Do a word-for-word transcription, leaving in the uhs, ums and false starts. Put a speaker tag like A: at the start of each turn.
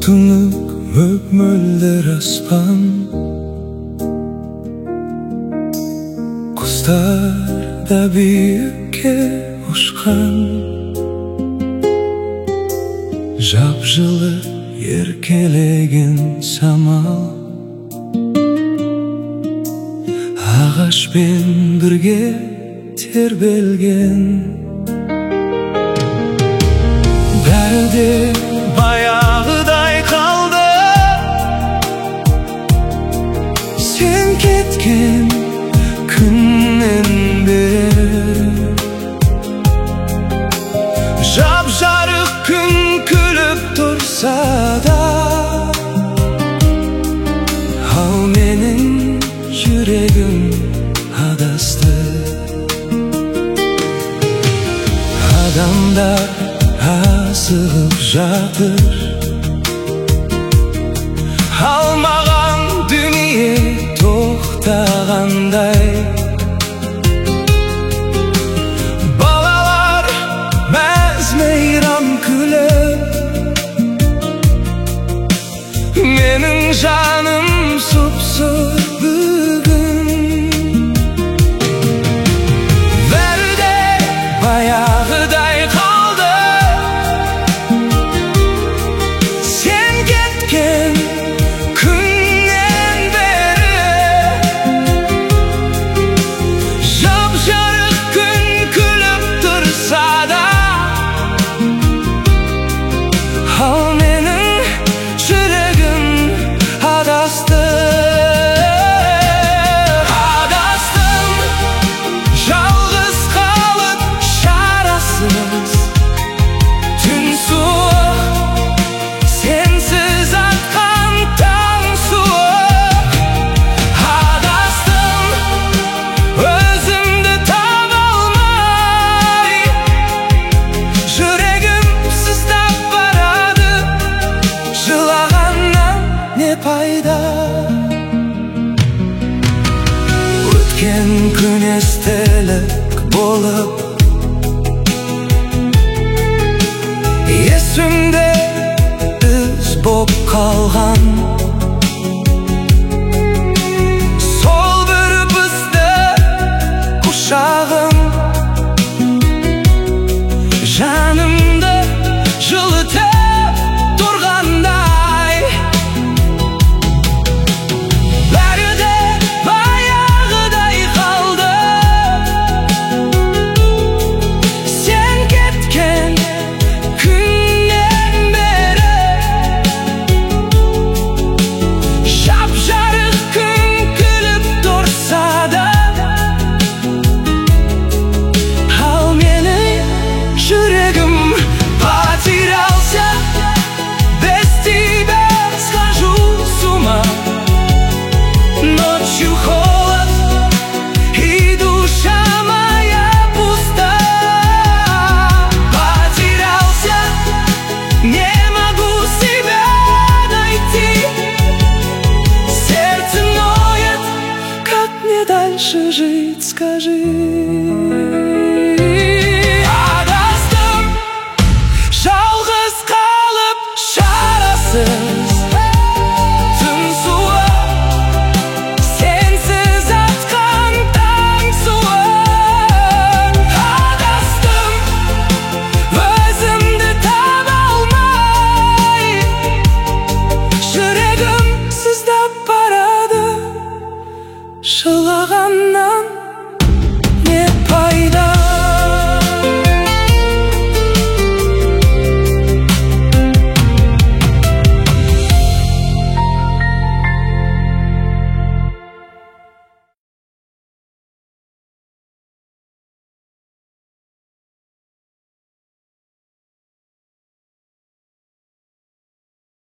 A: Tunuk mөп-мөлдір аспан, құстар да биікке ұшқан, жап-жылы еркелеген самал, ағашпен бірге тербелген. Бәрі де баяғыдай қалды, сен кеткен күннен бері. Жап-жарық күн күліп тұрса да, ал менің жүрегім адасты. Адамдар асығып жатыр, ал маған дүние тоқтағандай. Балалар мәз-мейрам күліп, менің жаным сұп-сұр бүгін. Бәрі де баяғыдай қалды, сен кеткен күннен бері. Жап-жарық күн күліп тұрса да, ал менің жүрегім адасты. Адастым, жалғыз қалып шарасыз. Түн суық, сенсіз атқан таң суық. Адастым, өзімді таба алмай, жүрегім сыздап барады. Жылағаннан не пайда? Өткен күн естелік болып, есімде із боп қалған. Сол бір бізді құшағым, жанымды жылытып тұрғандай. Бәрі де баяғыдай қалды, сен кеткен күннен бері. Жап-жарық күн күліп тұрса да, ал менің жүрегім потерялся. Без тебя схожу с ума. Ночью холод, и душа моя пуста. Потерялся, не могу себя найти. Сердце ноет, как мне дальше жить, скажи. Адастым, жалғыз қалып шарасыз. Түн суық, сенсіз атқан таң суық. Адастым, өзімді таба алмай, жүрегім сыздап барады. Жылағаннан